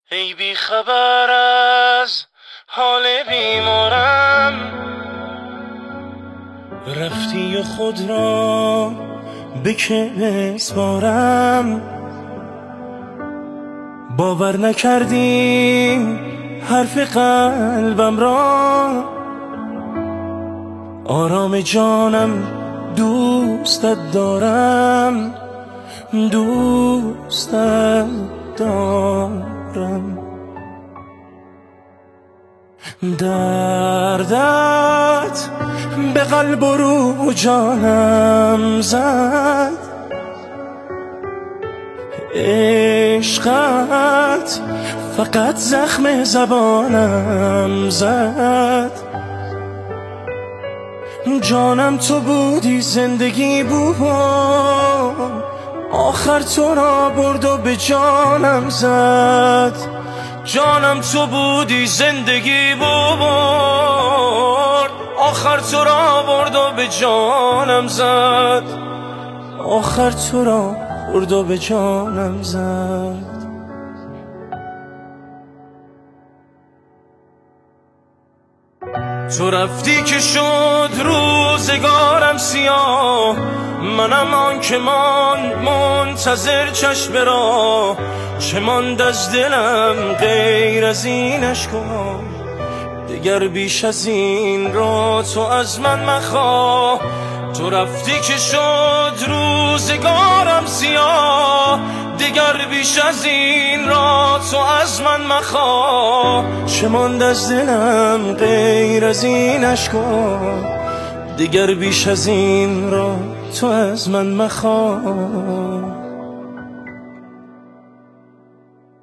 ای بی خبر از حال بیمارم، رفتی و خود را به که بسپارم. باور نکردی حرف قلبم را، آرام جانم دوستت دارم، دوستت دارم. دردت به قلب و رو جانم زد، عشقت فقط زخم زبانم زد. جانم تو بودی، زندگی بود، آخر تو را برد و به جانم زد. جانم تو بودی، زندگی بود، آخر تو را برد و به جانم زد. آخر تو را برد و به جانم زد. تو رفتی که شد روزگارم سیاه، منم آن که منتظر چشم را. چه ماند از دلم غیر از این اشکا، دیگر بیش از این را تو از من مخواه. تو رفتی که شد روزگارم سیاه، دیگر بیش از این را تو از من مخواه. چه ماند از دلم غیر از این اشکا، دیگر بیش از این را تو از من مخواه.